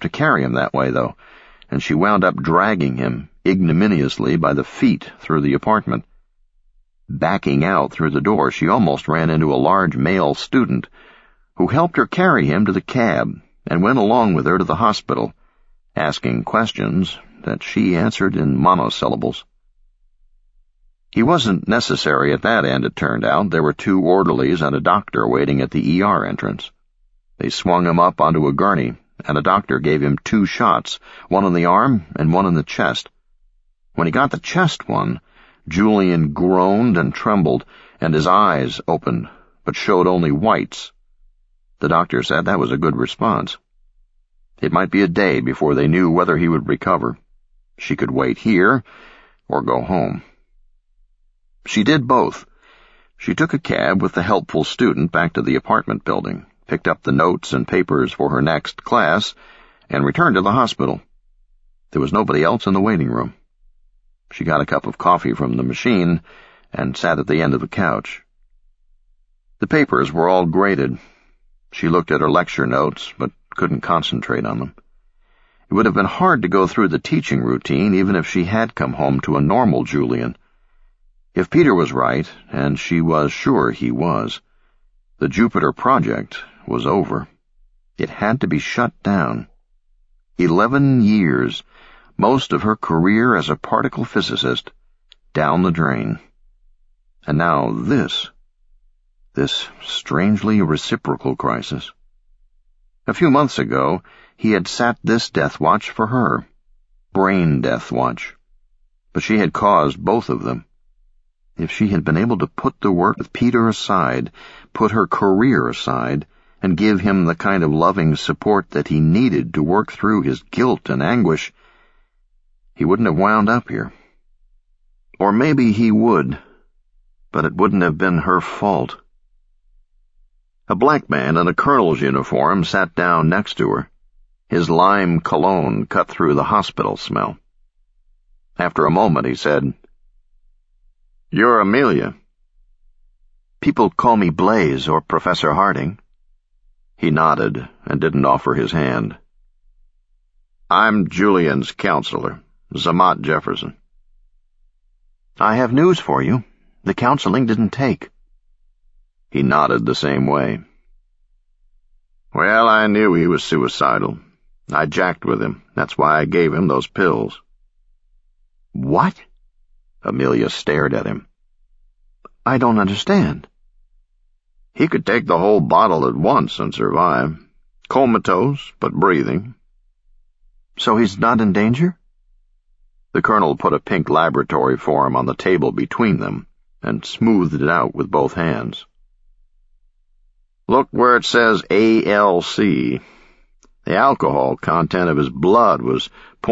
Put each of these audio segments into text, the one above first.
to carry him that way, though, and she wound up dragging him ignominiously by the feet through the apartment. Backing out through the door, she almost ran into a large male student who helped her carry him to the cab and went along with her to the hospital, asking questions that she answered in monosyllables. He wasn't necessary at that end, it turned out. There were 2 orderlies and a doctor waiting at the ER entrance. They swung him up onto a gurney, and a doctor gave him 2 shots, one in the arm and one in the chest. When he got the chest one, Julian groaned and trembled, and his eyes opened, but showed only whites. The doctor said that was a good response. It might be a day before they knew whether he would recover. She could wait here or go home. She did both. She took a cab with the helpful student back to the apartment building, picked up the notes and papers for her next class, and returned to the hospital. There was nobody else in the waiting room. She got a cup of coffee from the machine and sat at the end of the couch. The papers were all graded. She looked at her lecture notes, but couldn't concentrate on them. It would have been hard to go through the teaching routine even if she had come home to a normal Julian. If Peter was right, and she was sure he was, the Jupiter project was over. It had to be shut down. 11 years, most of her career as a particle physicist, down the drain. And now this strangely reciprocal crisis. A few months ago, he had sat this death watch for her. Brain death watch. But she had caused both of them. If she had been able to put the work with Peter aside, put her career aside, and give him the kind of loving support that he needed to work through his guilt and anguish, he wouldn't have wound up here. Or maybe he would, but it wouldn't have been her fault. A black man in a colonel's uniform sat down next to her. His lime cologne cut through the hospital smell. After a moment, he said, "You're Amelia." "People call me Blaze or Professor Harding." He nodded and didn't offer his hand. "I'm Julian's counselor, Zamat Jefferson." "I have news for you. The counseling didn't take." He nodded the same way. "Well, I knew he was suicidal. I jacked with him. That's why I gave him those pills." "What?" Amelia stared at him. "I don't understand." "He could take the whole bottle at once and survive. Comatose, but breathing." "So he's not in danger?" The colonel put a pink laboratory form on the table between them and smoothed it out with both hands. "Look where it says ALC. The alcohol content of his blood was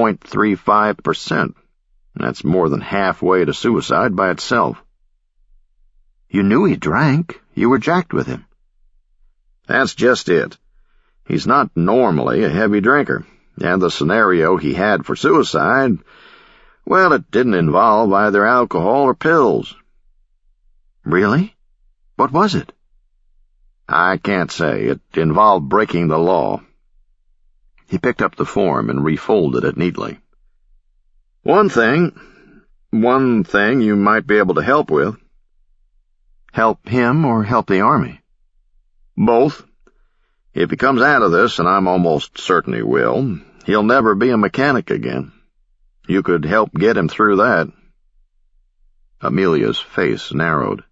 0.35%. That's more than halfway to suicide by itself." "You knew he drank. You were jacked with him." "That's just it. He's not normally a heavy drinker, and the scenario he had for suicide, well, it didn't involve either alcohol or pills." "Really? What was it?" "I can't say. It involved breaking the law." He picked up the form and refolded it neatly. One thing you might be able to help with." "Help him or help the Army?" "Both. If he comes out of this, and I'm almost certain he will, he'll never be a mechanic again. You could help get him through that." Amelia's face narrowed.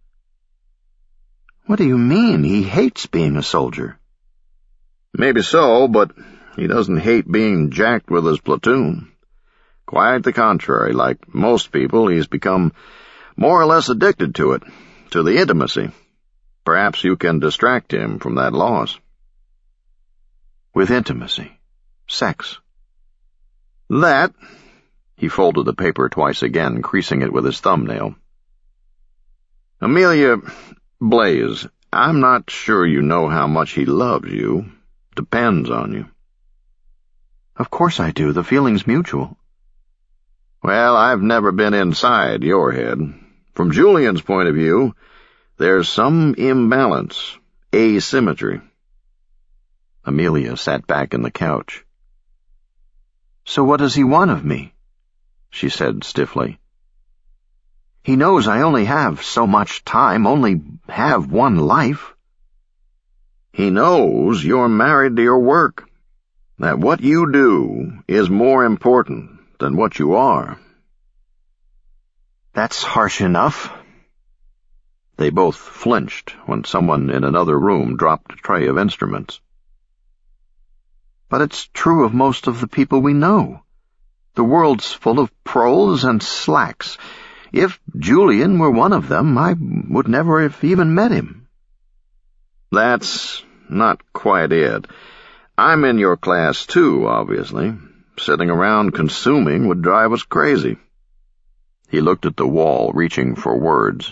"What do you mean? He hates being a soldier." "Maybe so, but he doesn't hate being jacked with his platoon. Quite the contrary. Like most people, he's become more or less addicted to it, to the intimacy. Perhaps you can distract him from that loss." "With intimacy? Sex?" "That." He folded the paper twice again, creasing it with his thumbnail. "Amelia, Blaze, I'm not sure you know how much he loves you. Depends on you." "Of course I do. The feeling's mutual." "Well, I've never been inside your head. From Julian's point of view, there's some imbalance, asymmetry." Amelia sat back in the couch. "So what does he want of me?" she said stiffly. "He knows I only have so much time, only have one life." "He knows you're married to your work, that what you do is more important than what you are." "That's harsh enough." They both flinched when someone in another room dropped a tray of instruments. "But it's true of most of the people we know. The world's full of proles and slacks. If Julian were one of them, I would never have even met him." "That's not quite it. I'm in your class too, obviously. Sitting around consuming would drive us crazy." He looked at the wall, reaching for words.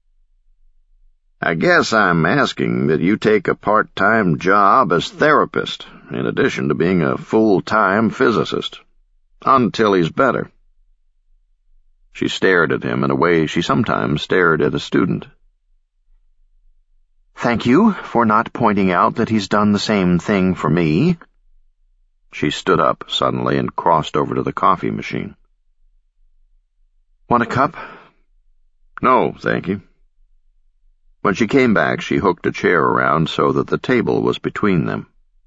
"I guess I'm asking that you take a part-time job as therapist, in addition to being a full-time physicist. Until he's better." She stared at him in a way she sometimes stared at a student. "Thank you for not pointing out that he's done the same thing for me." She stood up suddenly and crossed over to the coffee machine. "Want a cup?" "No, thank you." When she came back, she hooked a chair around so that the table was between them.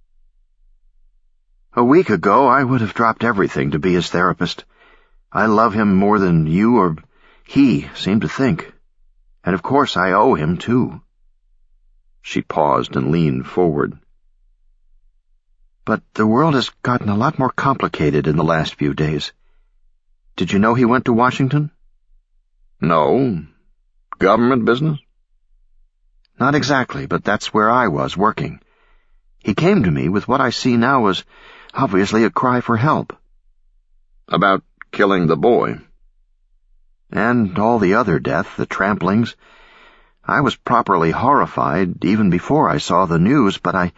"A week ago, I would have dropped everything to be his therapist. I love him more than you or he seem to think. And of course I owe him, too." She paused and leaned forward. "But the world has gotten a lot more complicated in the last few days. Did you know he went to Washington?" "No. Government business?" "Not exactly, but that's where I was working. He came to me with what I see now as obviously a cry for help." "About killing the boy?" "And all the other death, the tramplings. I was properly horrified even before I saw the news, but I...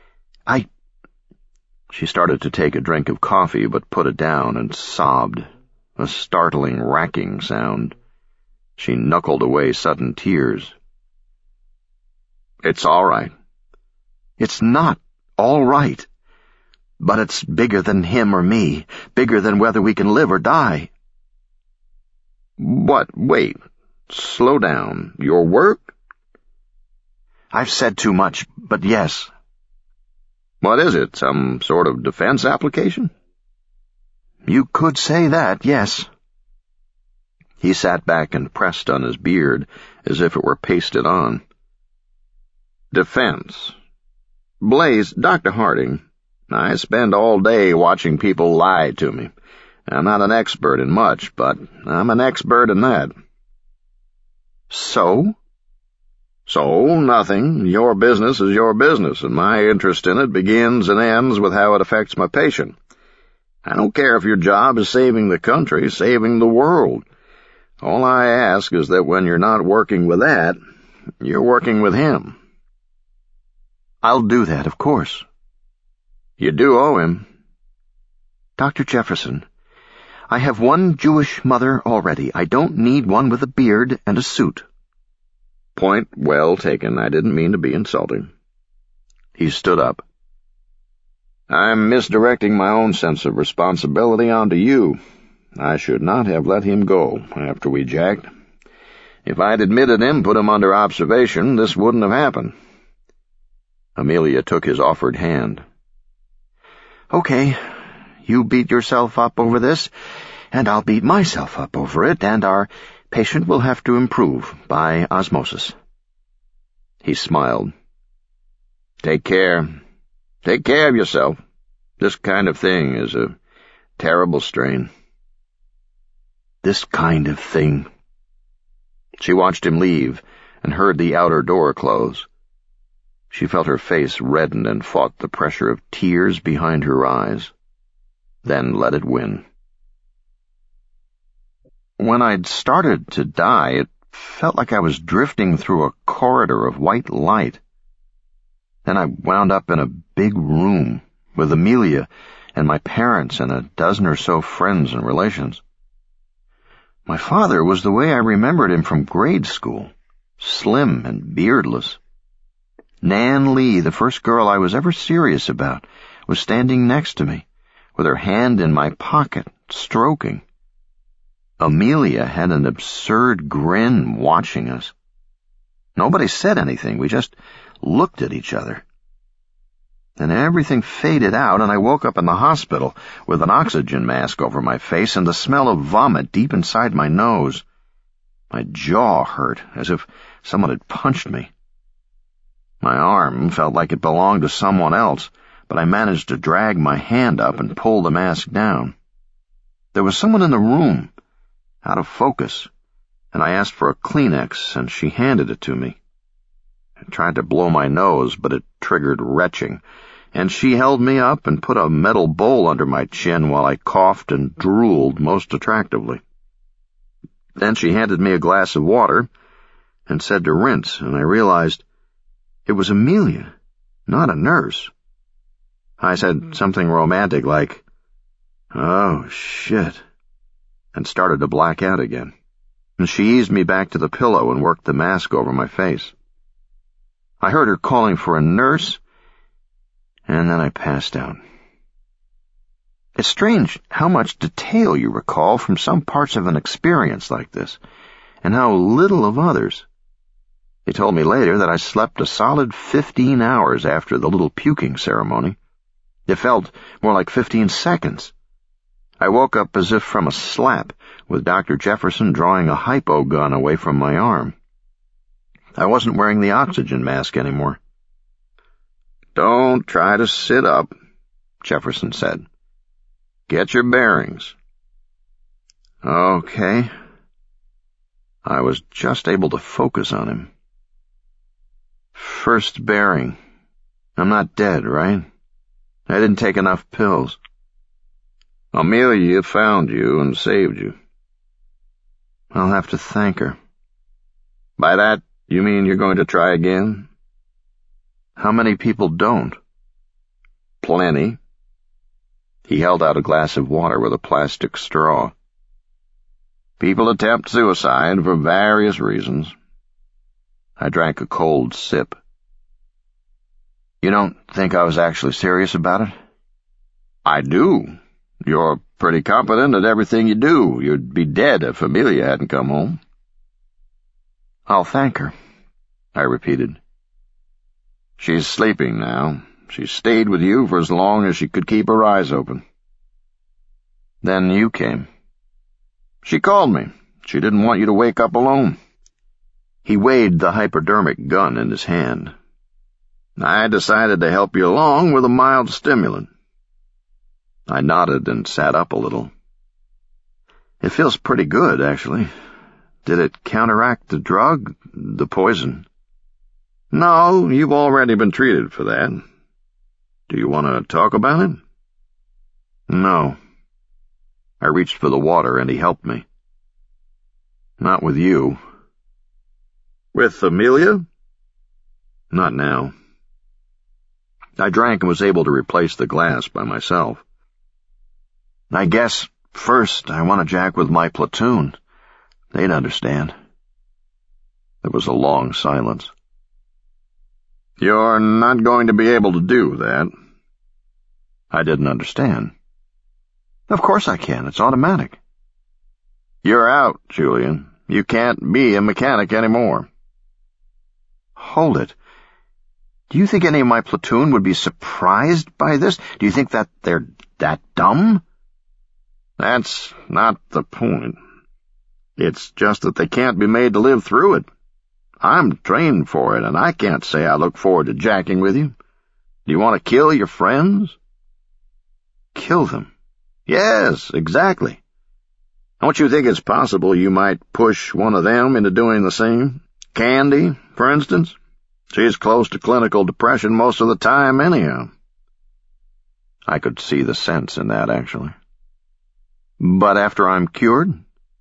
She started to take a drink of coffee, but put it down and sobbed, a startling, racking sound. She knuckled away sudden tears. "It's all right." "It's not all right. But it's bigger than him or me, bigger than whether we can live or die." "What? Wait. Slow down. Your work?" "I've said too much, but yes." "What is it, some sort of defense application?" "You could say that, yes." He sat back and pressed on his beard as if it were pasted on. "Defense. Blaze, Dr. Harding, I spend all day watching people lie to me. I'm not an expert in much, but I'm an expert in that." "So?" "So, nothing. Your business is your business, and my interest in it begins and ends with how it affects my patient. I don't care if your job is saving the country, saving the world. All I ask is that when you're not working with that, you're working with him." "I'll do that, of course." "You do owe him." "Dr. Jefferson, I have one Jewish mother already. I don't need one with a beard and a suit." "Point well taken. I didn't mean to be insulting." He stood up. "I'm misdirecting my own sense of responsibility onto you. I should not have let him go after we jacked. If I'd admitted him, put him under observation, this wouldn't have happened." Amelia took his offered hand. "Okay, you beat yourself up over this, and I'll beat myself up over it, and our patient will have to improve by osmosis." He smiled. Take care. Take care of yourself. This kind of thing is a terrible strain." "This kind of thing." She watched him leave and heard the outer door close. She felt her face redden and fought the pressure of tears behind her eyes, then let it win. When I'd started to die, it felt like I was drifting through a corridor of white light. Then I wound up in a big room with Amelia and my parents and a dozen or so friends and relations. My father was the way I remembered him from grade school, slim and beardless. Nan Lee, the first girl I was ever serious about, was standing next to me, with her hand in my pocket, stroking. Amelia had an absurd grin watching us. Nobody said anything. We just looked at each other. Then everything faded out, and I woke up in the hospital with an oxygen mask over my face and the smell of vomit deep inside my nose. My jaw hurt, as if someone had punched me. My arm felt like it belonged to someone else, but I managed to drag my hand up and pull the mask down. There was someone in the room, out of focus, and I asked for a Kleenex, and she handed it to me. I tried to blow my nose, but it triggered retching, and she held me up and put a metal bowl under my chin while I coughed and drooled most attractively. Then she handed me a glass of water and said to rinse, and I realized it was Amelia, not a nurse. I said something romantic like, "Oh, shit," and started to black out again. And she eased me back to the pillow and worked the mask over my face. I heard her calling for a nurse, and then I passed out. It's strange how much detail you recall from some parts of an experience like this, and how little of others. They told me later that I slept a solid 15 hours after the little puking ceremony. It felt more like 15 seconds. I woke up as if from a slap, with Dr. Jefferson drawing a hypo gun away from my arm. I wasn't wearing the oxygen mask anymore. "Don't try to sit up," Jefferson said. "Get your bearings." Okay. I was just able to focus on him. First bearing. I'm not dead, right? I didn't take enough pills. Amelia found you and saved you. I'll have to thank her. By that, you mean you're going to try again? How many people don't? Plenty. He held out a glass of water with a plastic straw. People attempt suicide for various reasons. I drank a cold sip. You don't think I was actually serious about it? I do. You're pretty competent at everything you do. You'd be dead if Amelia hadn't come home. I'll thank her, I repeated. She's sleeping now. She stayed with you for as long as she could keep her eyes open. Then you came. She called me. She didn't want you to wake up alone. He weighed the hypodermic gun in his hand. I decided to help you along with a mild stimulant. I nodded and sat up a little. It feels pretty good, actually. Did it counteract the drug, the poison? No, you've already been treated for that. Do you want to talk about it? No. I reached for the water and he helped me. Not with you. With Amelia? Not now. I drank and was able to replace the glass by myself. I guess first I want to jack with my platoon. They'd understand. There was a long silence. You're not going to be able to do that. I didn't understand. Of course I can. It's automatic. You're out, Julian. You can't be a mechanic anymore. Hold it. Do you think any of my platoon would be surprised by this? Do you think that they're that dumb? That's not the point. It's just that they can't be made to live through it. I'm trained for it, and I can't say I look forward to jacking with you. Do you want to kill your friends? Kill them? Yes, exactly. Don't you think it's possible you might push one of them into doing the same? Candy, for instance? She's close to clinical depression most of the time anyhow. I could see the sense in that, actually. But after I'm cured?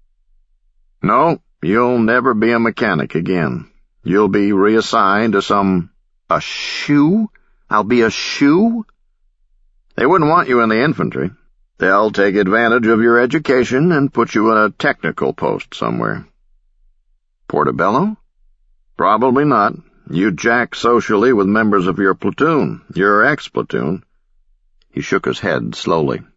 No, you'll never be a mechanic again. You'll be reassigned to a shoe? I'll be a shoe? They wouldn't want you in the infantry. They'll take advantage of your education and put you in a technical post somewhere. Portobello? Probably not. You jack socially with members of your platoon, your ex-platoon. He shook his head slowly.